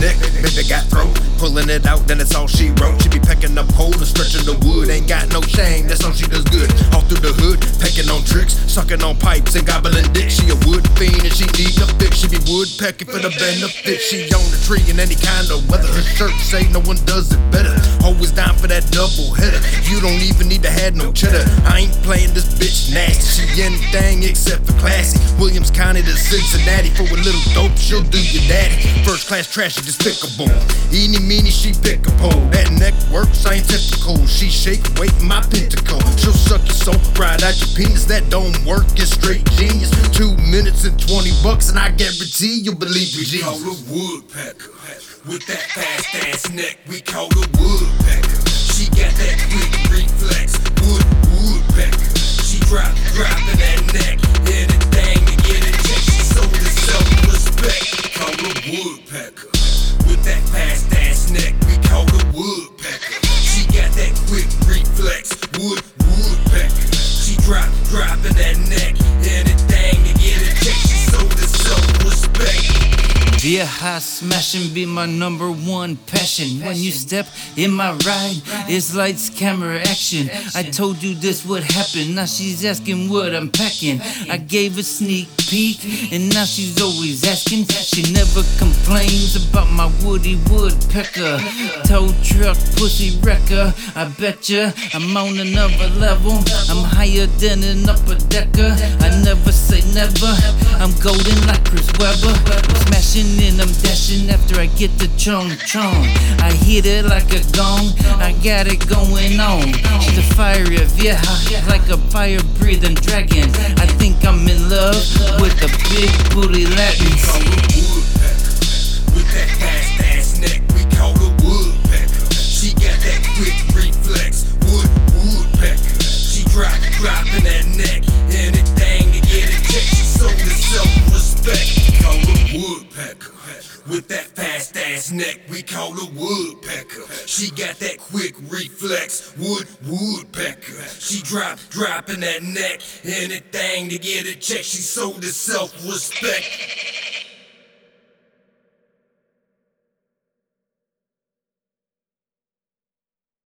neck, baby got throat. Pulling it out, then that's all she wrote. She be pecking up cold and stretching the wood. Ain't got no shame, that's all she does good. All through the hood, pecking on tricks, sucking on pipes and gobbling dick. She a wood fiend and she need a fix. She be woodpecking for the benefit. She on the tree in any kind of weather. Her shirt say no one does it better. Always down for that double header. You don't even need to have no cheddar. I ain't playing this bitch nasty. She anything except for classy. Williams County to Cincinnati. For a little dope, she'll do your daddy. First class trashy, despicable. Eeny meeny, she pick a pole. That neck work scientifical. She shake weight in my pentacle. She'll suck your soul right out your penis. That don't work, it's straight genius. 2 minutes and $20, and I guarantee you'll believe me. We call her woodpecker. With that fast ass neck, we call her woodpecker. She got that quick reflex. Woodpecker. She dropping that neck. Anything to get a check. She sold her self-respect. Call her woodpecker. With that fast ass neck, we call her woodpecker. She got that quick reflex. Woodpecker. She dropping that neck. Anything to get a check. She sold her self-respect. Vieja smashing be my #1 passion. When you step in my ride, it's lights, camera, action. I told you this would happen. Now she's asking what I'm packing. I gave a sneak peek, and now she's always asking. She never complains about my woody woodpecker. Tow truck, pussy wrecker. I betcha I'm on another level. I'm higher than an upper decker. I never say never. I'm golden like Chris Webber. I'm smashing and I'm dashing after I get the chong. I hit it like a gong, I got it going on. She's a fiery vieja, like a fire-breathing dragon. I think I'm in love with the big booty Latins. We call her woodpecker. With that fast ass neck, we call her woodpecker. She got that quick reflex. Woodpecker. She dropping that neck. Anything to get a check. She sold her self-respect. Call her woodpecker. With that fast ass neck, we call her woodpecker. She got that quick reflex. Woodpecker. She dropping that neck. Anything to get a check. She sold her self-respect.